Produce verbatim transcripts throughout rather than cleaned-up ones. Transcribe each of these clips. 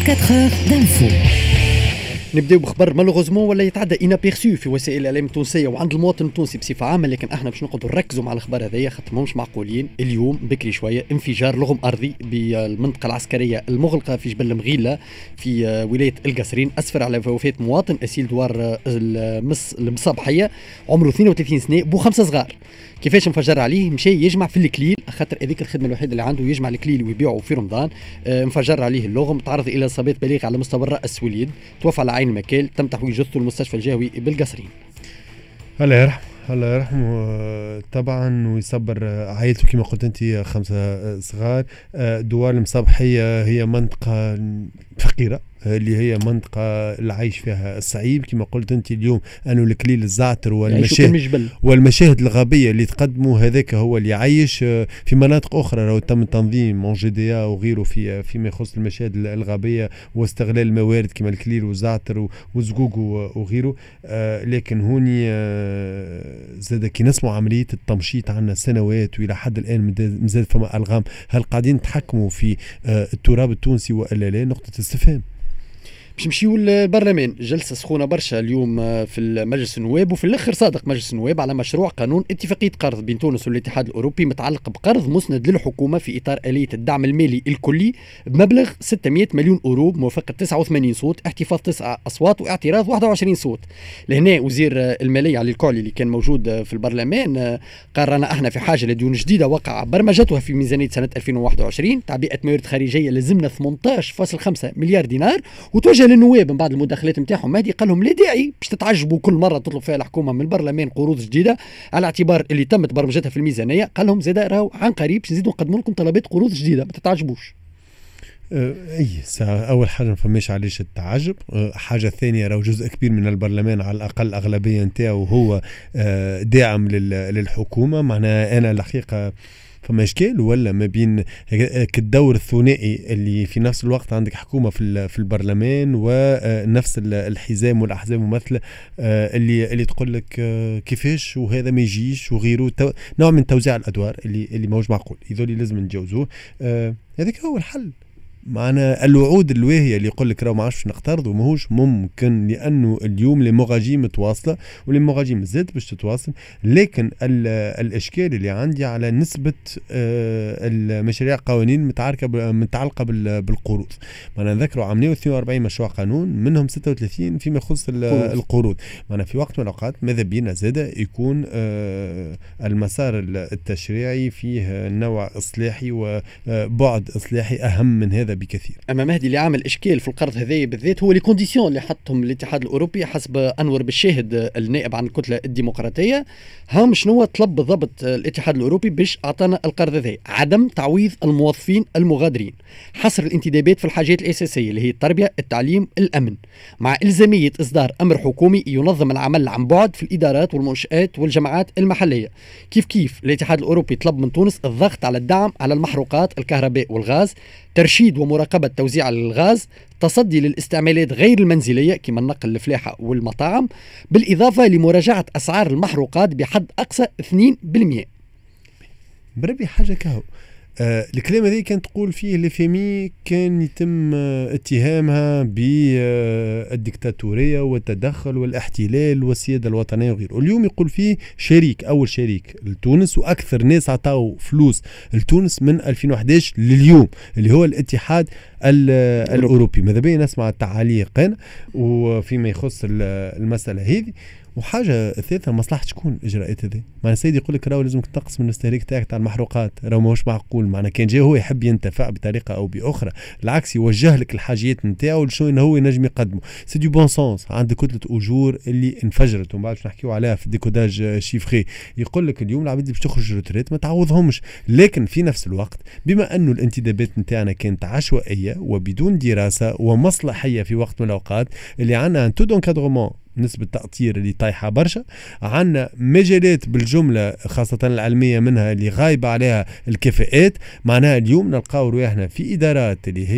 vingt-quatre heures d'info. نبداو بخبر مالوغوزمون ولا يتعدى انابيرسيو في وسائل الاعلام التونسيه وعند المواطن التونسي بصفه عامه، لكن احنا باش نقعدوا نركزوا مع الاخبار هذيا خاطر ماهمش معقولين. اليوم بكري شويه انفجار لغم ارضي بالمنطقه العسكريه المغلقه في جبل مغيله في ولايه القصرين، اسفر على وفاه مواطن اسيل دوار المص المصابحيه عمره اثنين وثلاثين سنه بو خمسه صغار. كيفاش انفجر عليه؟ مشى يجمع في الكليل، خاطر هذيك الخدمه الوحيده اللي عنده يجمع الكليل ويبيعه في رمضان. انفجر عليه اللغم، تعرض الى اصابات بالغه على مستوى الراس واليد، توفى على عين المكال، تم تحويل جثته للمستشفى الجهوي بالقصرين. الله يرحمه الله يرحمه طبعا ويصبر عائلته. كما قلت انت خمسه صغار. دوار المصابحيه هي منطقه فقيره اللي هي منطقة العيش فيها الصعيب. كما قلت أنت اليوم أنه الكليل الزعتر والمشاهد والمشاهد الغابية اللي تقدموا هذاك هو اللي يعيش. في مناطق أخرى لو تم تنظيم مون جي دي وغيره في فيما يخص المشاهد الغابية واستغلال الموارد كما الكليل والزعتر والزقوق وغيره. آه لكن هوني آه زاد كي نسمع عملية التمشيط عنا سنوات وإلى حد الآن مازال فما ألغام. هل قاعدين تحكموا في آه التراب التونسي وإلا لا؟ نقطة استفهام. باش نمشيو للبرلمان، جلسه سخونه برشا اليوم في مجلس النواب، وفي الاخر صادق مجلس النواب على مشروع قانون اتفاقيه قرض بين تونس والاتحاد الاوروبي متعلق بقرض مسند للحكومه في اطار اليه الدعم المالي الكلي بمبلغ ستمائة مليون اورو بموافقه تسعة وثمانين صوت، احتفاظ تسعة اصوات واعتراض واحد وعشرين صوت. لهنا وزير الماليه علي الكعلي اللي كان موجود في البرلمان قال رانا احنا في حاجه لديون جديده وقع برمجتها في ميزانيه سنه ألفين وواحد وعشرين، تعبئه موارد خارجيه لزمنا ثمانية عشر فاصلة خمسة مليار دينار. وتوجه للنواب من بعد المداخلات نتاعهم مهدي قال لهم لا داعي باش تتعجبوا كل مره تطلب فيها الحكومه من البرلمان قروض جديده على اعتبار اللي تمت برمجتها في الميزانيه. قال لهم زاد راهو عن قريب باش نزيدوا نقدموا لكم طلبات قروض جديده، ما تتعجبوش. أه اي ساعة اول حاجه ما فماش علاش التعجب. أه حاجه ثانيه راهو جزء كبير من البرلمان على الاقل اغلبيه نتاعو هو أه داعم للحكومه. معناها انا الحقيقه فما إشكال ولا ما بين الدور الثنائي اللي في نفس الوقت عندك حكومة في في البرلمان ونفس الحزام والأحزاب الممثلة اللي اللي تقول لك كيفاش وهذا ما يجيش وغيره. نوع من توزيع الأدوار اللي اللي ماهوش معقول، يذولي لازم نتجاوزوه. هذاك هو الحل. معنا الوعود الواهية اللي يقول لك راهو ما عادش نقترض وماهوش ممكن، لأنه اليوم المغاجيم متواصلة والمغاجيم زاد باش تتواصل. لكن الإشكال اللي عندي على نسبة المشاريع قوانين متعلقة متعلقة بالقروض. معنا نذكروا عاملين اثنين وأربعين مشروع قانون منهم ستة وثلاثين فيما يخص القروض. معنا في وقت من الأوقات ماذا بينا زاد يكون المسار التشريعي فيه نوع إصلاحي وبعد إصلاحي أهم من هذا بكثير. اما مهدي اللي عامل اشكال في القرض هذا بالذات هو لي كونديسيون اللي حطهم الاتحاد الاوروبي حسب انور بالشاهد النائب عن الكتله الديمقراطيه. هم شنو طلب بالضبط الاتحاد الاوروبي باش اعطانا القرض هذا؟ عدم تعويض الموظفين المغادرين، حصر الانتدابات في الحاجات الاساسيه اللي هي التربيه، التعليم، الامن، مع الزاميه اصدار امر حكومي ينظم العمل عن بعد في الادارات والمنشات والجماعات المحليه. كيف كيف الاتحاد الاوروبي طلب من تونس الضغط على الدعم على المحروقات الكهرباء والغاز، ترشيد ومراقبة توزيع الغاز، تصدي للاستعمالات غير المنزلية كما النقل الفلاحة والمطاعم، بالإضافة لمراجعة أسعار المحروقات بحد أقصى اثنين بالمئة. بربي حاجة كهو. آه الكلام هذا كان تقول فيه لفيمي كان يتم آه اتهامها بالديكتاتورية والتدخل والاحتلال والسيادة الوطنية وغيره. اليوم يقول فيه شريك أول شريك لتونس وأكثر ناس عطاوا فلوس لتونس من ألفين وأحد عشر لليوم اللي هو الاتحاد الأوروبي. ماذا بينا نسمع تعليقا وفيما يخص المسألة هذه. وحاجه ثالثه مصلحه شكون الاجراءات هذه؟ معنى سيدي يقول لك راهو لازمك تنقص من الاستهلاك تاعك تاع المحروقات، راهو ماهوش معقول. معنى كان جاي هو يحب ينتفع بطريقه او باخرى العكس يوجه لك الحاجيات نتاعو شنو هو ينجم يقدمه. سي دو بون سونس. عندك كتله اجور اللي انفجرت ومن بعد نحكيو عليها في الديكوداج شيفري. يقول لك اليوم العباد باش تخرج روتريت ما تعوضهمش، لكن في نفس الوقت بما انه الانتدابات نتاعنا كانت عشوائيه وبدون دراسه ومصلحيه في وقت من الاوقات اللي عندنا ان تو دونكادرومون نسبة تأطير اللي طايحة برشا، عنا مجالات بالجملة خاصة العلمية منها اللي غايبة عليها الكفاءات. معناها اليوم نلقاو رواحنا في إدارات اللي هي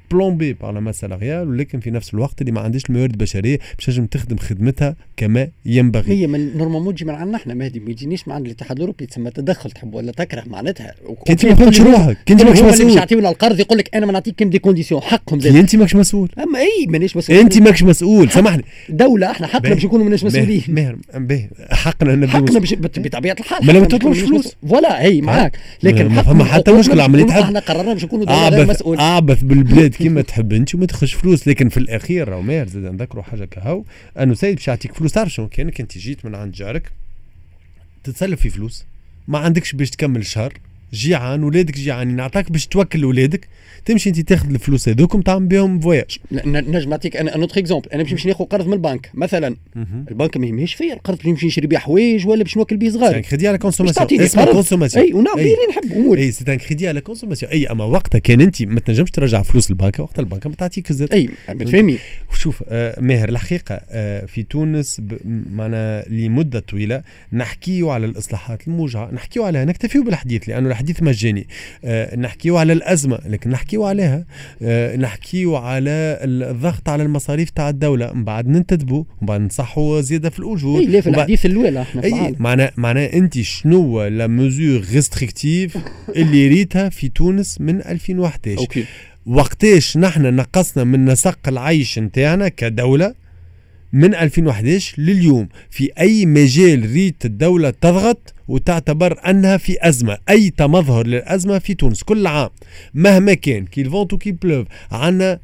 بلومبي بار لا ماس سالاريال، ولكن في نفس الوقت اللي ما عندهاش الموارد البشريه باش تنجم تخدم خدمتها كما ينبغي. هي من نورمالمون تجي من عندنا احنا مهدي، ما يجينيش من عند الاتحاد الاوروبي تسمى تدخل تحب ولا تكره معناتها. انت ما تقولش روحك، انت ماكش مسؤول. مش يعطيونا القرض يقول لك انا ما نعطيك كم دي كونديسيون حقهم زي انت ماكش مسؤول. اما اي مانيش مسؤول، انت ماكش مسؤول. سامحني دوله احنا حقنا باش نكونوا ماناش مسؤولين. ماهر باهي حقنا نبي حقنا باش بطبيعه الحال ما تطلبش فلوس ولا هي معاك، لكن ما فما حتى مشكله. عمليه احنا قررنا باش نكونوا دوله غير مسؤول. اعبث بالبلاد كيما تحب انت وما تخش فلوس، لكن في الاخير راهو ماهر زاد نذكروا حاجه كهو انه سيد باش يعطيك فلوس. تعرف شنو كانك انت جيت من عند جارك تتسلف في فلوس، ما عندكش باش تكمل الشهر، جيعان، ولادك جيعانين، نعطاك باش توكل ولادك، تمشي انت تاخذ الفلوس هذوكم تعمل بهم فواياج. نجم نعطيك انا نوتر اكزومبل، انا باش نمشي ناخذ قرض من البنك مثلا، البنك ما يهمهاش فيا القرض باش نمشي نشري بيه حوايج ولا باش نوكل بيه صغار. سي ان كريدي على كونسوماسيون، اسمه كونسوماسيون. اي ونعم اللي نحب اموري. اي سي ان كريدي على كونسوماسيون. اي اما وقتها كان انت ما تنجمش ترجع فلوس البنك، وقتها البنك ما تعطيك الزاد. اي فهمي. شوف آه ماهر الحقيقه آه في تونس معنا لمده طويله نحكيو على الاصلاحات الموجعه، نحكيو عليها، نكتفيو بالحديث لانه الحديث مجاني. آه نحكيو على الازمه لكن نحكيو عليها. آه نحكيو على الضغط على المصاريف تاع الدوله، من بعد ننتدبوا ومن بعد نصحوا زياده في الاجور. اي لا في الحديث الاولى احنا اي معناها معناها انت شنو لا ميزور ريستريكتيف اللي ريتها في تونس من ألفين وأحد عشر؟ اوكي وقتاش نحن نقصنا من نسق العيش نتاعنا كدوله من ألفين وأحد عشر لليوم؟ في اي مجال ريت الدوله تضغط وتعتبر أنها في أزمة، أي تمظهر للأزمة في تونس كل عام مهما كان كي فونتو كي بلوف، عنا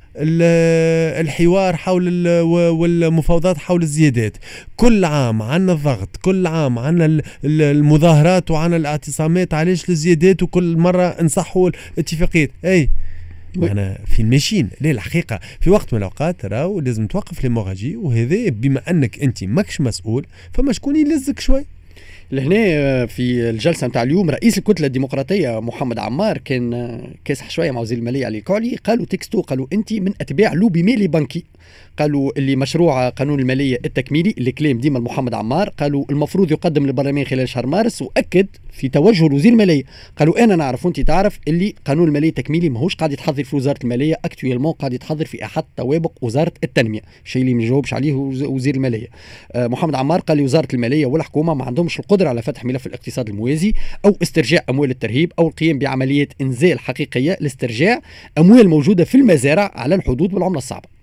الحوار حول والمفاوضات حول الزيادات، كل عام عنا الضغط، كل عام عنا المظاهرات وعنا الاعتصامات علاش الزيادات، وكل مرة نصحوا الاتفاقيات. أي معنا في الماشين. لا الحقيقة في وقت من الأوقات راهو لازم توقف ليموراجي، وهذا بما أنك أنت ماكش مسؤول فما شكون يلزك شوي. لهنا في الجلسه نتاع اليوم رئيس الكتله الديمقراطيه محمد عمار كان كاسح شويه مع وزير الماليه علي الكعلي، قالوا تكستو، قالوا انت من اتباع لوبي مالي بنكي، قالوا اللي مشروع قانون الماليه التكميلي اللي كلام ديما محمد عمار، قالوا المفروض يقدم للبرلمان خلال شهر مارس، واكد في توجه وزير الماليه، قالوا انا نعرف وانت تعرف اللي قانون الماليه التكميلي ماهوش قاعد يتحضر في وزاره الماليه اكتويلمون، قاعد يتحضر في احد طوابق وزاره التنميه، شيء اللي ما يجاوبش عليه وزير الماليه. آه محمد عمار قال لي وزاره الماليه والحكومه ما عندهمش القدره على فتح ملف الاقتصاد الموازي او استرجاع اموال الترهيب او القيام بعمليات انزال حقيقيه لاسترجاع اموال موجوده في المزارع على الحدود بالعمله الصعبه.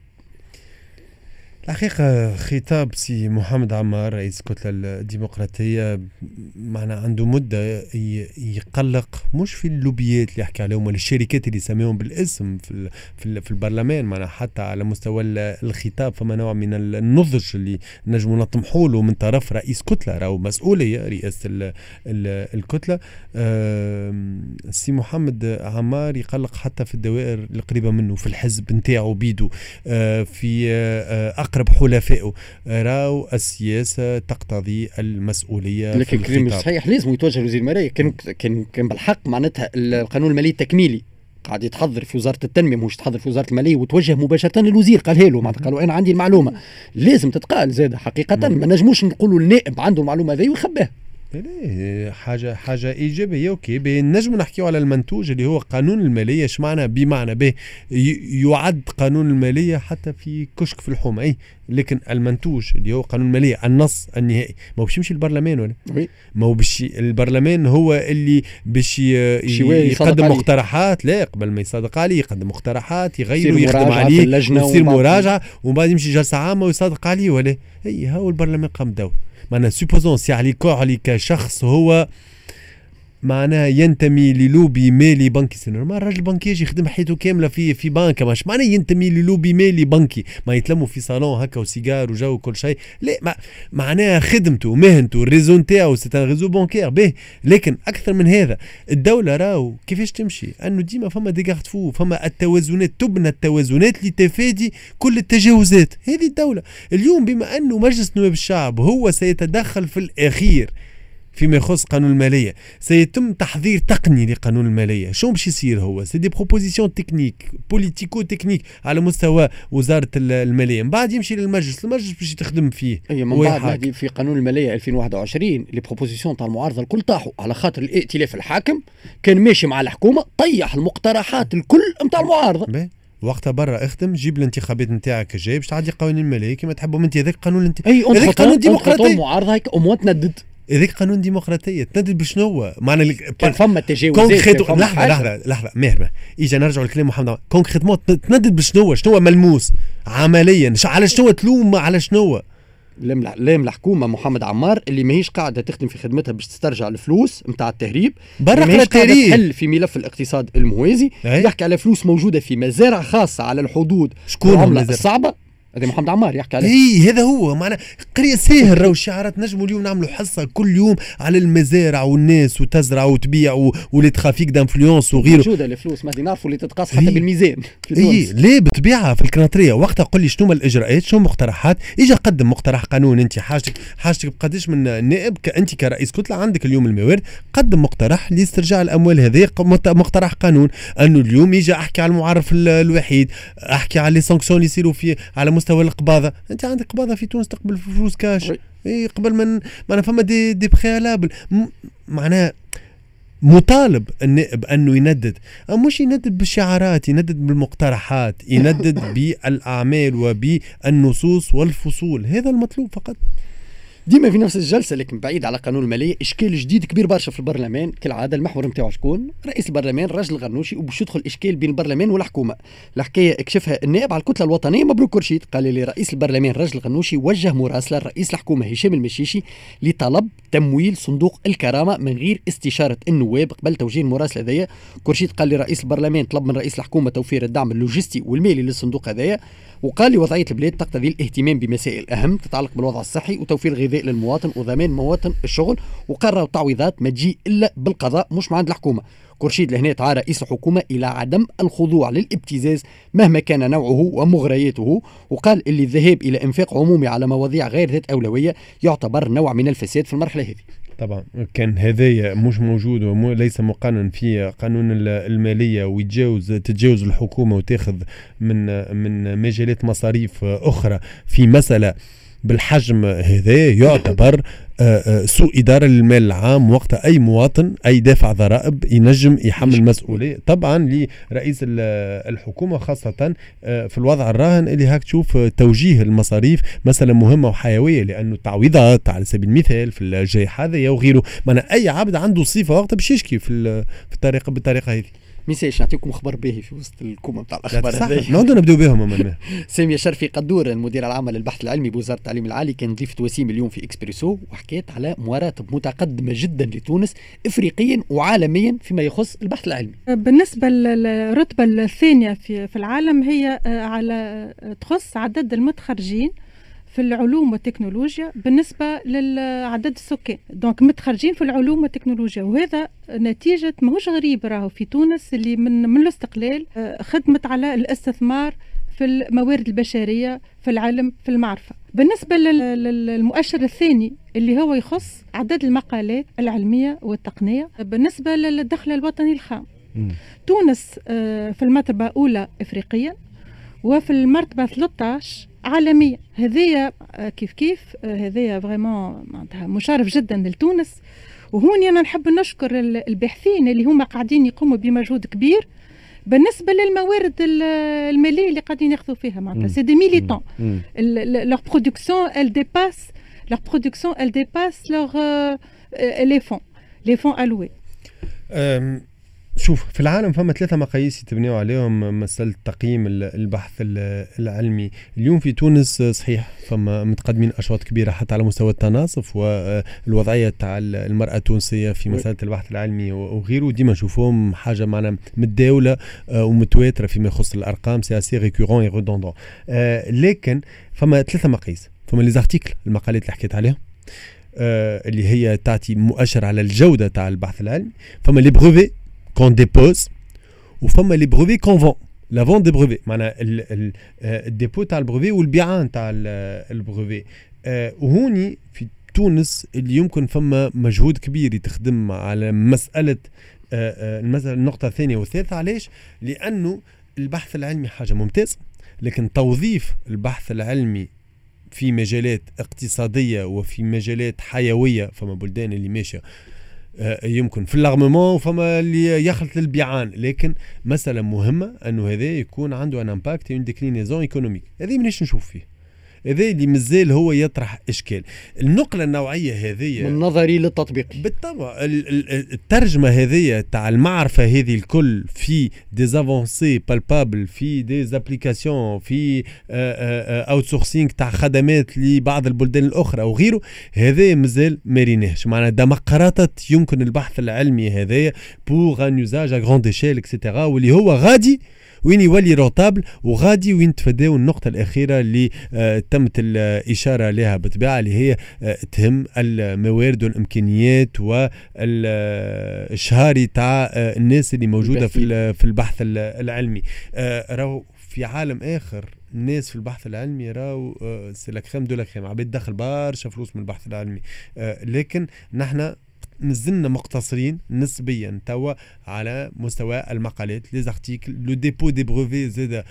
الحقيقة خطاب سي محمد عمار رئيس الكتلة الديمقراطية معنا عنده مدة يقلق مش في اللوبيات اللي يحكي عليهم ولا الشركات اللي سميهم بالاسم في في, في البرلمان، معنا حتى على مستوى الخطاب فما نوع من النضج اللي نجموا نطمحوا له من طرف رئيس كتلة راهو مسؤولية رئاسة ال ال الكتلة. سي محمد عمار يقلق حتى في الدوائر القريبة منه، في الحزب نتاعو بيدو، في أقرب حلفائه، راو السياسة تقتضي المسؤولية. لكن كلام صحيح لازم يتوجه لوزير المالية. كان كان كان بالحق معناتها القانون المالي التكميلي قاعد يتحضر في وزارة التنمية مش يتحضر في وزارة المالية وتوجه مباشرة للوزير، قالها له معناتها قالوا أنا عندي المعلومة لازم تتقال زادة حقيقة، ما نجموش نقولوا النائب عنده المعلومة ذي ويخباها. حاجة حاجة إيجابية. أوكي نجم نحكيو على المنتوج اللي هو قانون المالية. ايش معنى بمعنى به يعد قانون المالية حتى في كشك في الحومة، أي لكن المنتوج اللي هو قانون المالية النص النهائي ما هو باش يمشي البرلمان ولا ما هو باش البرلمان هو اللي باش يقدم مقترحات، لا قبل ما يصادق عليه يقدم مقترحات يغير ويخدم عليه ويصير مراجعة ومن بعد يمشي جلسة عامة ويصادق عليه ولا أي هو البرلمان قام دور. معناها سوبوزون سي علي كوعلي كشخص هو معناها ينتمي للوبي مالي بنكي سنر، ما الراجل بنكي يجي يخدم حياته كامله في في بنكه، مش معناه ينتمي للوبي مالي بنكي ما يتلموا في صالون هكا وسيجار وجو وكل شيء، لا ما معناها خدمته مهنته الريزو نتاعو سي ان ريزو بانكير به. لكن اكثر من هذا الدوله راهو كيفاش تمشي انه ديما فما ديغارد فو، فما التوازنات، تبنى التوازنات لتفادي كل التجاوزات. هذه الدوله اليوم بما انه مجلس نواب الشعب هو سيتدخل في الاخير فيما يخص قانون المالية، سيتم تحضير تقني لقانون المالية. شو باش يصير؟ هو سي دي بروبوزيسيون تكنيك بوليتيكو تكنيك على مستوى وزارة المالية، من بعد يمشي للمجلس، المجلس باش تخدم فيه. اي من بعد في قانون المالية ألفين وواحد وعشرين لي بروبوزيسيون تاع المعارضة الكل طاحوا على خاطر الائتلاف الحاكم كان ماشي مع الحكومة، طيح المقترحات الكل نتاع المعارضة. وقتها برا اخدم، جيب الانتخابات نتاعك الجاي باش تعدي قوانين الماليه كما تحبهم انت. هذاك قانون انت اي هذاك قانون ديمقراطي معارضه هيك امور تندد. هذاك قانون ديمقراطيه تندد بشنو معنى لك كان فما تجاوزات. لحظه لحظه لحظه مهربه اجا نرجعوا لكلام محمد كونكريتمون تندد بشنو شنو ملموس عمليا على شنو تلوم على شنو لام الحكومه محمد عمار اللي ماهيش قاعده تخدم في خدمتها باش تسترجع الفلوس نتاع التهريب، برا ماهيش قاعده التهريب تحل في ملف الاقتصاد الموازي. يحكي على فلوس موجوده في مزارع خاصه على الحدود شكون العمله الصعبه. هذا محمد عمار يحكي عليه. اي هذا هو معنا قريه ساهر. راهو الشعارات نجموا اليوم نعملوا حصه كل يوم على المزارع والناس وتزرع وتبيع ولي ترافيك دانفلونس وغيره. موجوده الفلوس ما نعرفوا اللي تتقاس حتى بالميزان في تونس. اي ليه بتبيعها في الكناطريه. وقتها قل لي شنو الاجراءات شنو مقترحات. اجا قدم مقترح قانون. انت حاجتك حاجتك بقداش من نائب انت كرئيس كتله عندك اليوم الموارد قدم مقترح لاسترجاع الاموال هذه. مقترح قانون انه اليوم يجي احكي على المعرف الوحيد، احكي على لي سانكسيون اللي يصيروا في على مستوى القباضه. انت عندك قباضه في تونس تقبل فلوس كاش. اي قبل من معناها فما دي دي بريالابل معناها مطالب النائب انه يندد، مش يندد بالشعارات، يندد بالمقترحات، يندد بالاعمال وبالنصوص والفصول. هذا المطلوب فقط. ديما في نفس الجلسه لكن بعيد على قانون الماليه اشكال جديد كبير برشا في البرلمان. كالعاده المحور نتاعو شكون؟ رئيس البرلمان الراجل الغنوشي، وباش يدخل اشكال بين البرلمان والحكومه. الحكايه اكشفها النائب على الكتله الوطنيه مبروك كرشيد. قال لي رئيس البرلمان الراجل الغنوشي وجه مراسله لرئيس الحكومه هشام المشيشي لطلب تمويل صندوق الكرامه من غير استشاره النواب. قبل توجيه المراسله هذيا كرشيد قال لي رئيس البرلمان طلب من رئيس الحكومه توفير الدعم اللوجستي والمالي للصندوق هذايا، وقال لي وضعيه البلاد تقتضي الاهتمام بمسائل اهم تتعلق بالوضع الصحي وتوفير غذاء للمواطن وضمان مواطن الشغل، وقرر تعويضات ما تجي الا بالقضاء مش من عند الحكومه. كرشيد لهنا دعا رئيس الحكومه الى عدم الخضوع للابتزاز مهما كان نوعه ومغرياته، وقال اللي الذهاب الى انفاق عمومي على مواضيع غير ذات اولويه يعتبر نوع من الفساد في المرحله هذه. طبعا كان هذايا مش موجود وليس مقنن في قانون الماليه، ويتجاوز تتجاوز الحكومه وتاخذ من من مجالات مصاريف اخرى في مساله بالحجم هذا يعتبر سوء إدارة للمال العام. وقت أي مواطن أي دافع ضرائب ينجم يحمل مسؤولية طبعا لرئيس الحكومة، خاصة في الوضع الراهن اللي هاك تشوف توجيه المصاريف مسألة مهمة وحيوية، لأنه التعويضات على سبيل المثال في الجائحة هذا وغيره. من أي عبد عنده صفة وقت باش يشكي في الطريقة بالطريقة هذه. ميساج نعطيكم خبر باهي في وسط الكومه نتاع الاخبار هذه. نقعدوا نبداو بهم أمامنا. ساميه شرفي قدور المدير العام للبحث العلمي بوزاره التعليم العالي كان ضيفة وسيم اليوم في اكسبريسو، وحكيت على مراتب متقدمه جدا لتونس افريقيا وعالميا فيما يخص البحث العلمي. بالنسبه للرتبه الثانيه في في العالم هي على تخص عدد المتخرجين في العلوم والتكنولوجيا بالنسبة للعدد السكان. دونك متخرجين في العلوم والتكنولوجيا، وهذا نتيجة ماهوش غريب راهو في تونس اللي من من الاستقلال خدمت على الاستثمار في الموارد البشرية في العلم في المعرفة. بالنسبة للمؤشر الثاني اللي هو يخص عدد المقالات العلمية والتقنية بالنسبة للدخل الوطني الخام. م. تونس في المرتبة الأولى إفريقيا وفي المرتبة ثلاثة عشر عالميا. هذيا كيف كيف هذيا فريمون معناتها مشرف جدا لتونس. وهوني انا نحب نشكر الباحثين اللي هما قاعدين يقوموا بمجهود كبير بالنسبه للموارد الماليه اللي قاعدين ياخذوا فيها. معناتها سي دي ميليتون لور برودكسيون ال ديباس لور برودكسيون ال ديباس لور لي فون لي فون الوي. شوف في العالم فما ثلاثة مقاييس يتبنيوا عليهم مسألة تقييم البحث العلمي. اليوم في تونس صحيح فما متقدمين أشواط كبيرة حتى على مستوى التناصف والوضعية تاع المرأة التونسية في مسألة البحث العلمي وغيره. ديما نشوفهم حاجة معنا متداولة ومتواترة فيما يخص الأرقام، سي اسي ريكورون اي ريدوندون. لكن فما ثلاثة مقاييس. فما لي زارتيكل المقالات اللي حكيت عليها اللي هي تعطي مؤشر على الجودة تاع البحث العلمي. فما لي بروفي كون ديبوز وفما لي بروفي كون فون لا فون دي بروفي، معناها الديبو تاع البروفي والبيعان تاع البروفي. وهوني في تونس اللي يمكن فما مجهود كبير يتخدم على مسألة المسألة النقطة الثانية والثالثة. علاش؟ لأنه البحث العلمي حاجة ممتازة، لكن توظيف البحث العلمي في مجالات اقتصادية وفي مجالات حيوية فما بلدان اللي ماشية يمكن في اللغممون فما اللي يخلط للبيعان، لكن مسألة مهمة أنه هذا يكون عنده ان امباكت اون ديكلينيزون ايكونوميك. هذه منيش نشوف فيه، هذا اللي مازال هو يطرح اشكال. النقله النوعيه هذه من نظري للتطبيق بالطبع، الترجمه هذه تاع المعرفه هذه الكل في ديزافونسي بالبابل، في ديزابليكاسيون، في اوت سورسينغ تاع خدمات لبعض البلدان الاخرى وغيره، هذا مازال ماريناهش. معناها ديمقراطات يمكن البحث العلمي هذايا بوغ ان يوزاج ا غروند ايشيل اكسيتيرا، واللي هو غادي وين يولي روتابل، وغادي وين تفداو النقطة الأخيرة اللي آه تمت الإشارة لها بالطبيعة، اللي هي آه تهم الموارد والإمكانيات والشهاري تاع آه الناس اللي موجودة في في البحث العلمي. آه راهو في عالم آخر الناس في البحث العلمي راهو آه سي لا كريم دو لا كريم، عبيد دخل برشا فلوس من البحث العلمي، آه لكن نحن نزلنا مقتصرين نسبيا توا على مستوى المقالات لي زارتيكل. لو ديبو دي بروفي زاد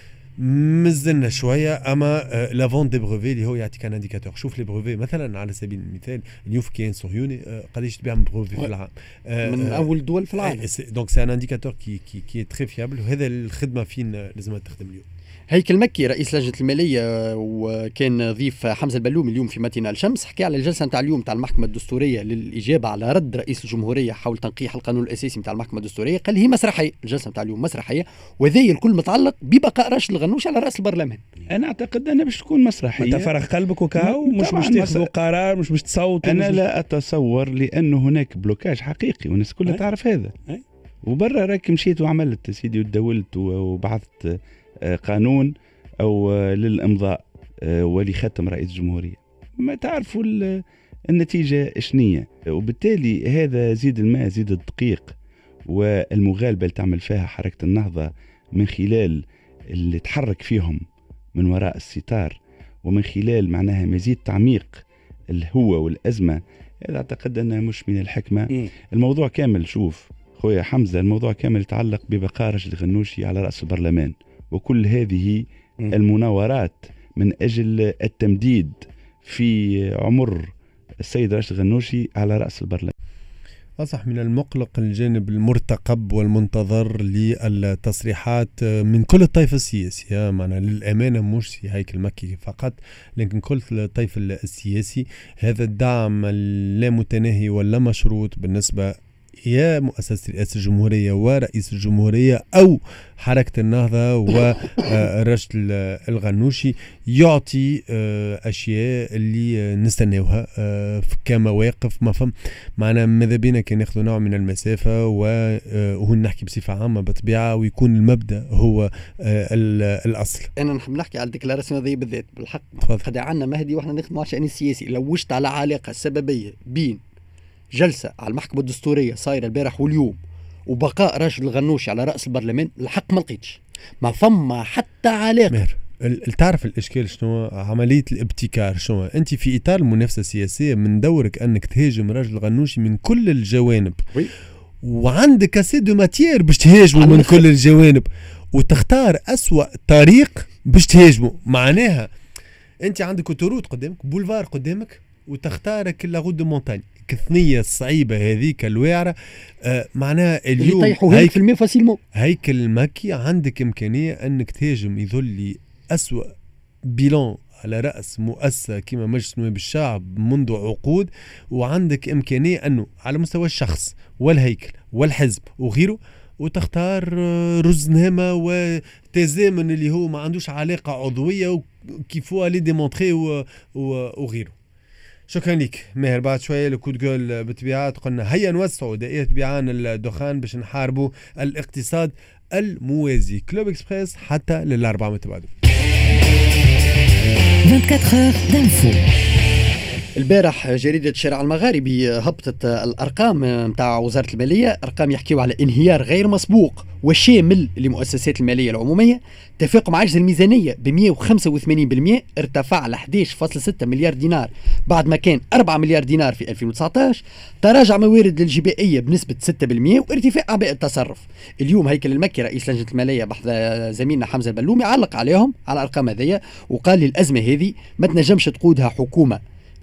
مزلنا شويه، اما لا فونت دي بروفي اللي هو يعطيك ان انديكاتور. شوف لي بروفي مثلا على سبيل المثال اليوف كاين صهيوني قداش تبيع من بروفي في العام من اول دول في العالم، دونك سي ان انديكاتور كي كي كي تري فيابل. وهذا الخدمه فين لازم تخدم اليوم. هيكل مكي رئيس لجنة المالية وكان ضيف حمزة البلومي اليوم في ماتينا الشمس، حكى على الجلسة نتاع اليوم تاع المحكمة الدستورية للإجابة على رد رئيس الجمهورية حول تنقيح القانون الأساسي نتاع المحكمة الدستورية. قال هي مسرحية، الجلسة نتاع اليوم مسرحية، وذي الكل متعلق ببقاء راشد الغنوش على رأس البرلمان. أنا أعتقد أنها باش تكون مسرحية، أنت فرغ قلبك وكاو مش باش تاخذوا قرار، مش باش تصوتوا. أنا لا أتصور، لأن هناك بلوكاج حقيقي والناس كلها أي. تعرف هذا. أي. وبرا راك مشيت وعملت سيدي ودولت وبعثت قانون أو للإمضاء ولختم رئيس الجمهورية، ما تعرفوا النتيجة إشنية. وبالتالي هذا زيد الماء زيد الدقيق، والمغالبة اللي تعمل فيها حركة النهضة من خلال اللي تحرك فيهم من وراء الستار، ومن خلال معناها مزيد تعميق الهوة والأزمة، هذا أعتقد أنه مش من الحكمة. م. الموضوع كامل، شوف خويا حمزة، الموضوع كامل يتعلق ببقاء راشد الغنوشي على رأس البرلمان، وكل هذه المناورات من أجل التمديد في عمر السيد راشد الغنوشي على رأس البرلمان. أصح من المقلق الجانب المرتقب والمنتظر للتصريحات من كل الطيف السياسي، معنا للأمانة مش في هيكل مكي فقط، لكن كل الطيف السياسي. هذا الدعم اللامتناهي ولا مشروط بالنسبة يا مؤسسة رئاسة الجمهورية ورئيس الجمهورية أو حركة النهضة ورشد الغنوشي يعطي أشياء اللي نستناوها كمواقف. ما فهم معنا ماذا بينا كان ياخذوا نوع من المسافة، وهو نحكي بصفة عامة بطبيعة، ويكون المبدأ هو الأصل. أنا نحب نحكي على الديكلاراسيون هذه بالذات بالحق. قد عنا مهدي وإحنا نخدموا على الشأن السياسي، لو وشت على علاقة سببية بين جلسة على المحكمة الدستورية صايرة البارح واليوم وبقاء راشد الغنوشي على رأس البرلمان، الحق ما لقيتش، ما ثم حتى علاقة. تعرف الإشكال شنو؟ عملية الابتكار شنو؟ أنت في إطار المنافسة السياسية من دورك أنك تهاجم راشد الغنوشي من كل الجوانب، وي. وعندك أسي دو ماتير باش تهاجمه من كل الجوانب، وتختار أسوأ طريق باش تهاجمه. معناها أنت عندك اوتوروت قدامك، بولفار قدامك، وتختارك لاغود دو مونتاني، كثنية الصعيبة هذيك الواعرة. آه معناها اليوم هيك في المفاسيل هيكل المكي عندك إمكانية أنك تهاجم يظل لي أسوأ بيلان على رأس مؤسسة كما مجلس نواب الشعب منذ عقود، وعندك إمكانية أنه على مستوى الشخص والهيكل والحزب وغيره، وتختار رز نهمة وتزامن اللي هو ما عندوش علاقة عضوية وكيفوا لي ديمونتري وغيره. شكرا لك ماهر. بعد شوية لكود جول بطبيعات قلنا هيا نوسعوا دائرة بيعان الدخان باش نحاربوا الاقتصاد الموازي. كلوب اكسبريس حتى للأربعة متبادل. أربعة وعشرين دانفو. البارح جريدة الشارع المغاربي هبطت الأرقام متاع وزارة المالية، أرقام يحكيوا على انهيار غير مسبوق وشامل لمؤسسات المالية العمومية. تفاقم عجز الميزانية ب مئة وخمسة وثمانين بالمئة، ارتفع ل أحد عشر فاصلة ستة مليار دينار بعد ما كان أربعة مليار دينار في ألفين وتسعة عشر. تراجع موارد الجبائية بنسبة ستة بالمئة، وارتفاع أعباء التصرف. اليوم هيكل المكي رئيس لجنة المالية بحث زميلنا حمزة البلومي علق عليهم على الأرقام هذه، وقال لي الأزمة هذه ما تنجمش تقودها حكومة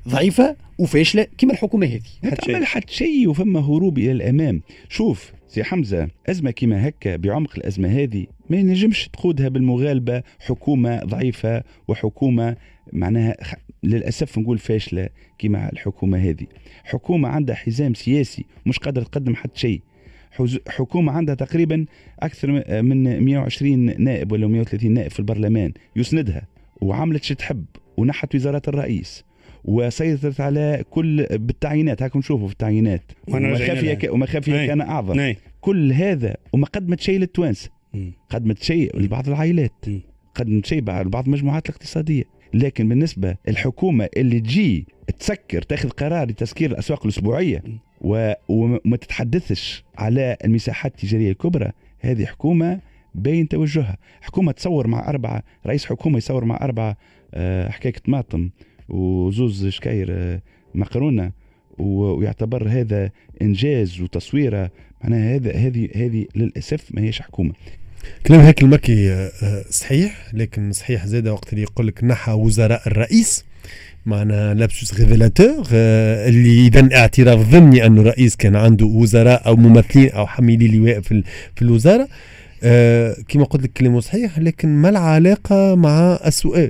ضعيفه وفاشله كما الحكومه هذه. ما تعمل حتى شيء وفما هروب الى الامام. شوف سي حمزه، ازمه كما هكا بعمق الازمه هذه ما ينجمش تقودها بالمغالبه حكومه ضعيفه وحكومه معناها للاسف نقول فاشله كما الحكومه هذه. حكومه عندها حزام سياسي مش قادره تقدم حتى شيء. حكومه عندها تقريبا اكثر من مئة وعشرين نائب ولا مئة وثلاثين نائب في البرلمان يسندها، وعملت شي تحب ونحت وزارات الرئيس وسيطرت على كل بالتعيينات. هاكم نشوفوا في التعيينات وما خافيه ك... وما خافيه كان اعظم. ناي. كل هذا وما قدمت شيء للتوانسه، قدمت شيء لبعض العائلات، قدمت شيء لبعض المجموعات الاقتصاديه. لكن بالنسبه الحكومه اللي تجي تسكر تاخذ قرار لتسكير الاسواق الاسبوعيه و... وما تتحدثش على المساحات التجاريه الكبرى، هذه حكومه باين توجهها. حكومه تصور مع اربعه رئيس حكومه يصور مع اربعه أه حكايه طماطم وزوز شكاير أه مقرونه، ويعتبر هذا انجاز وتصويره. معناها هذا هذه هذه للاسف ما هيش حكومه. كلام هيك المكي صحيح، لكن صحيح زاده وقت اللي يقول لك نحى وزراء الرئيس معنا لابسوس ريفيلاتور اللي اذا اعتراف ضمني انه الرئيس كان عنده وزراء او ممثلين او حميلي لواء في في الوزاره. أه كما قلت لك كلامه صحيح، لكن ما العلاقه مع السؤال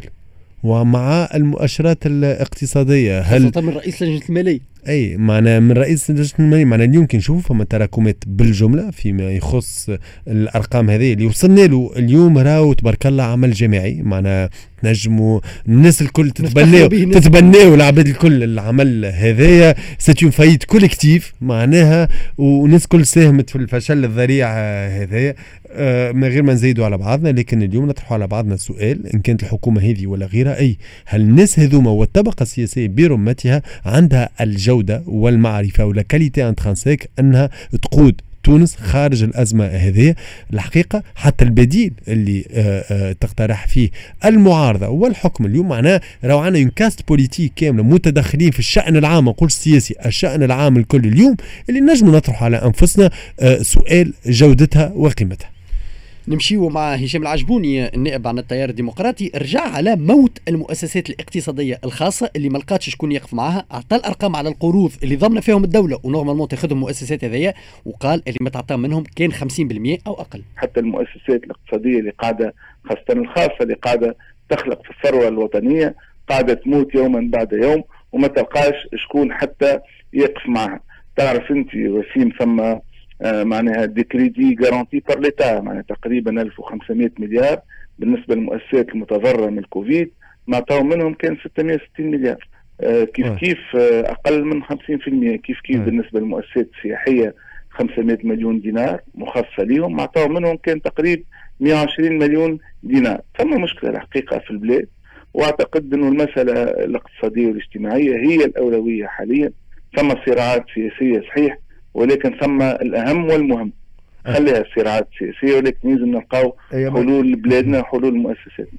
ومع المؤشرات الاقتصاديه؟ هل خاصة من رئيس لجنة المالية؟ اي معنا من رئيس لجنة المالية. معنا اليوم كي نشوف فما تراكمات بالجملة فيما يخص الارقام هذه اللي وصلنا له اليوم. راهو تبارك الله عمل جماعي، معنا نجموا الناس الكل تتبناو تتبناو العباد الكل العمل هذايا سيتون فايت كوليكتيف معناها، والناس كل ساهمت في الفشل الذريع هذايا. آه من غير ما نزيدوا على بعضنا، لكن اليوم نطرحوا على بعضنا السؤال ان كانت الحكومه هذه ولا غيرها، اي هل الناس هذوما والطبقه السياسيه برمتها عندها الجوده والمعرفه ولا كاليتي انترانسيك انها تقود تونس خارج الأزمة هذه؟ الحقيقة حتى البديل اللي آآ آآ تقترح فيه المعارضة والحكم اليوم معناه راهو عندنا يون كاست بوليتيك كاملة متدخلين في الشأن العام، ما نقولش السياسي، الشأن العام الكل اليوم اللي نجم نطرح على أنفسنا سؤال جودتها وقيمتها. نمشيو مع هشام العجبوني النائب عن التيار الديمقراطي، رجع على موت المؤسسات الاقتصاديه الخاصه اللي ما لقاتش شكون يقف معها، اعطى الارقام على القروض اللي ضمن فيهم الدوله ونورمالمون تاخذهم المؤسسات هذيا، وقال اللي ما تعطى منهم كان خمسين بالمئة او اقل. حتى المؤسسات الاقتصاديه اللي قاعده خاصه الخاصه اللي قاعده تخلق في الثروه الوطنيه قاعده تموت يوما بعد يوم وما تلقاش شكون حتى يقف معها. تعرف انت وسيم ثم آه معناها دي كريدي غارانتي بار ليتا، معناها تقريبا ألف وخمسمائة مليار بالنسبه للمؤسسات المتضرره من الكوفيد، ما عطاو منهم كان ستمائة وستين مليار. آه كيف آه. كيف آه اقل من خمسين بالمئة. كيف كيف آه. بالنسبه للمؤسسات السياحيه خمسمائة مليون دينار مخصصه لهم، ما عطاو منهم كان تقريبا مئة وعشرين مليون دينار. ثم مشكله الحقيقه في البلاد، واعتقد انه المساله الاقتصاديه والاجتماعيه هي الاولويه حاليا. ثم صراعات سياسيه صحيح، ولكن ثم الأهم والمهم خليها الصراعات السياسية، ولكن لازم نلقاو حلول لبلادنا، حلول مؤسساتنا.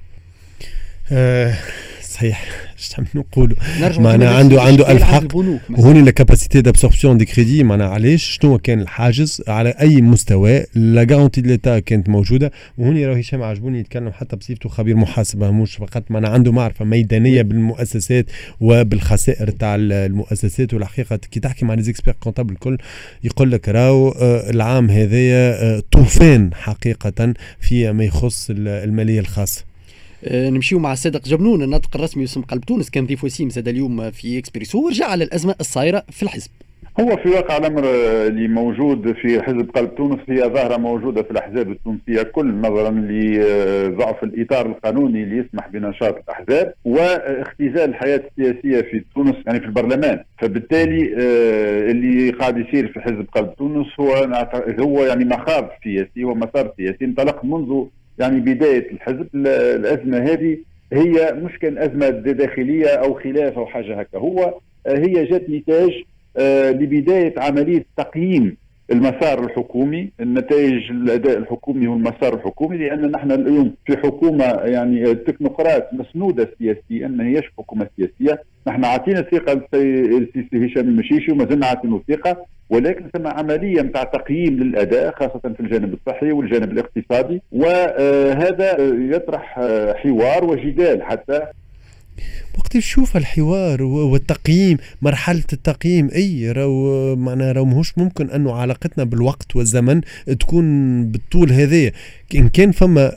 أه صحيح اش نقولوا معنا عنده عنده الف حق. وهوني لا كاباسيتي دابسوربسيون دي كريدي معنا علاش شنو كان الحاجز على اي مستوى لا غارونتي دو ليتا كانت موجوده. وهوني راه هشام عجبوني يتكلم حتى بصفته خبير محاسبه، مش فقط معنا عنده معرفه ميدانيه بالمؤسسات وبالخسائر تاع المؤسسات. والحقيقه كي تحكي مع لي زيكسبير كونطابل الكل يقول لك راهو العام هذايا طوفان حقيقه في ما يخص الماليه الخاصه. أه نمشيو مع صادق جبنون الناطق الرسمي باسم قلب تونس، كان ضيف وسيم زاد اليوم في اكسبريسو، ورجع على الازمه الصايره في الحزب. هو في واقع الامر اللي موجود في حزب قلب تونس هي ظاهره موجوده في الاحزاب التونسيه كل، نظرا لضعف الاطار القانوني اللي يسمح بنشاط الاحزاب واختزال الحياه السياسيه في تونس يعني في البرلمان. فبالتالي اللي قاعد يصير في حزب قلب تونس هو هو يعني مخاض سياسي ومسار سياسي انطلق منذ يعني بداية الحزب. الأزمة هذه هي مش كان أزمة داخلية أو خلاف أو حاجة هكا، هو هي جات نتاج لبداية عملية تقييم المسار الحكومي، النتائج الأداء الحكومي والمسار الحكومي، لأن نحن اليوم في حكومة يعني تكنوقراط مسنودة سياسيا، ما هيش حكومة سياسية. نحن عاطينا ثقة للسي هشام المشيشي وما زلنا عاطينه ثقة، ولكن ثم عملية متاع تقييم للأداء خاصة في الجانب الصحي والجانب الاقتصادي، وهذا يطرح حوار وجدال حتى وقت وقت تشوف الحوار والتقييم، مرحلة التقييم اي راهو معناها راهو ماهوش ممكن انه علاقتنا بالوقت والزمن تكون بالطول هذايا. إن كان فما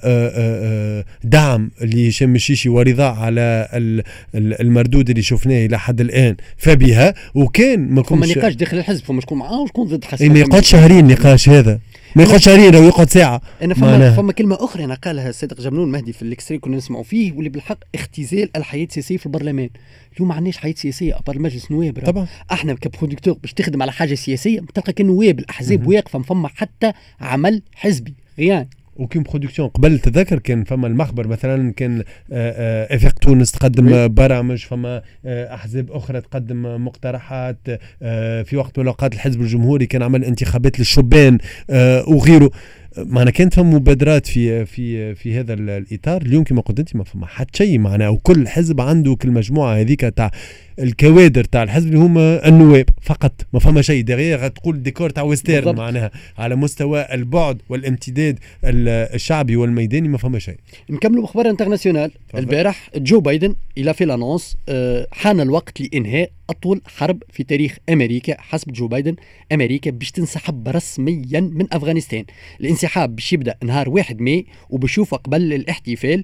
دعم لهشام الشيشي ورضاء على المردود اللي شفناه إلى حد الآن فبها، وكان ما فما نقاش داخل الحزب، فما شكون معاه وشكون ضد حسن. ما يقعد شهرين نقاش هذا، ما يقعد شهرين أو يقعد ساعة. أنا فما, فما كلمة أخرى أنا قالها الصادق جمنون مهدي في الإكستري كنا نسمعوا فيه، واللي بالحق اختزال الحياة السياسية في البرلمان. اليوم ما عندناش حياة سياسية أبر مجلس نواب. طبعا احنا كبرودكتور باش تخدم على حاجة سياسية تلقى كنواب الأحزاب واقفة، فما حتى عمل حزبي غيان. وكيم برودكسيون قبل تذكر كان فما المخبر مثلا، كان افاق تونس تقدم برامج، فما احزاب اخرى تقدم مقترحات في وقت من الاوقات. الحزب الجمهوري كان عمل انتخابات للشبان وغيره. معنا كانت فما مبادرات في في في هذا الاطار. اليوم كما قلت انت ما فما حتى شيء معنا، وكل حزب عنده كل مجموعه هذيك تاع الكوادر تاع الحزب اللي هما النواب فقط، ما فما شيء دغيا تقول ديكور تاع ويسترن معناها على مستوى البعد والامتداد الشعبي والميداني ما فما شيء. نكملوا بأخبار انترناسيونال. البارح جو بايدن الى في لانونس حان الوقت لانهاء اطول حرب في تاريخ امريكا. حسب جو بايدن امريكا باش تنسحب رسميا من افغانستان. الانسحاب باش يبدا نهار واحد ماي وبشوف قبل الاحتفال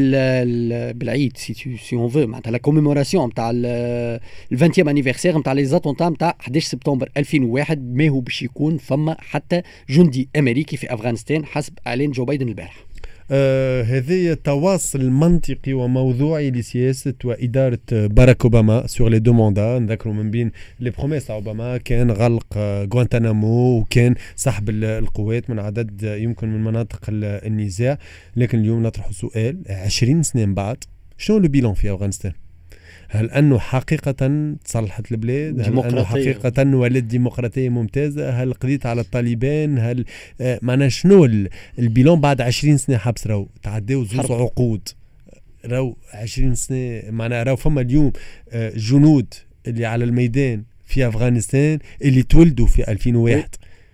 بال بالعيد سي اون فو معناتها لا كوميموراسيون تاع الفانتيام انيفرسير نتاع لي زاتونتا نتاع أحد عشر سبتمبر ألفين وواحد. ما هو باش يكون فما حتى جندي امريكي في افغانستان حسب اعلان جو بايدن البارح. آه هذه تواصل منطقي وموضوعي لسياسة وإدارة باراك أوباما سور لي دو موندا. نذكروا من بين لي بروميس أوباما كان غلق آه غوانتانامو، وكان سحب القوات من عدد يمكن من مناطق النزاع. لكن اليوم نطرح سؤال، عشرين سنة بعد شنو لو بيلون في أفغانستان؟ هل أنه حقيقة تصلحت البلاد؟ هل أنه حقيقة ولد ديمقراطية ممتازة؟ هل قضيت على الطالبان؟ هل آه معنا شنو البيلون بعد عشرين سنة حبس؟ راو تعداو زوز عقود، راو عشرين سنة معنا راو فما اليوم آه جنود اللي على الميدان في أفغانستان اللي تولدوا في ألفين وواحد،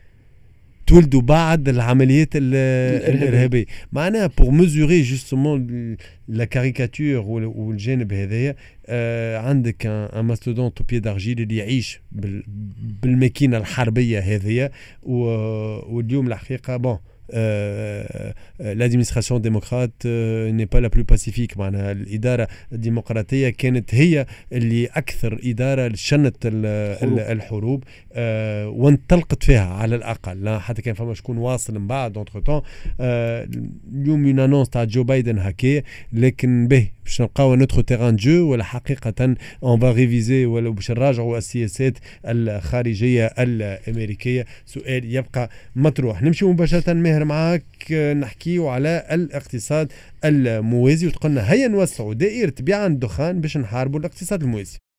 تولدوا بعد العمليات الإرهابية. معناها pour mesurer justement la caricature والجانب هذايا آه عندك ان ماستودونت بيي دارجيل اللي يعيش بالماكينة الحربية هذية. واليوم الحقيقة بون Euh, l'administration démocrate euh, n'est pas la plus pacifique. معناها الإدارة الديمقراطية كانت هي اللي أكثر إدارة شنت الحروب آه وانطلقت فيها على الأقل. لا حتى كان فما شكون واصل من بعد entre temps. آه اليوم une annonce تاع جو بايدن هكا، لكن به باش نلقاو نوتر تيران جو ولا حقيقة on va réviser ولا باش نراجعوا السياسات الخارجية الأمريكية؟ سؤال يبقى مطروح. نمشي مباشرة ماهر معاك نحكيو على الاقتصاد الموازي، وتقولنا هيا نوسعوا دائرة بيع الدخان باش نحاربوا الاقتصاد الموازي.